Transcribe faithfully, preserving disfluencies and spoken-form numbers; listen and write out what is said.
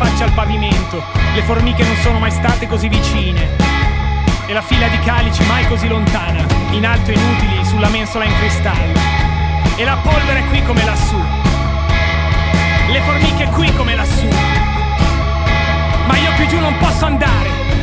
faccia al pavimento. Le formiche non sono mai state così vicine, e la fila di calici mai così lontana, in alto e inutili sulla mensola in cristallo. E la polvere è qui come lassù, le formiche qui come lassù, ma io più giù non posso andare.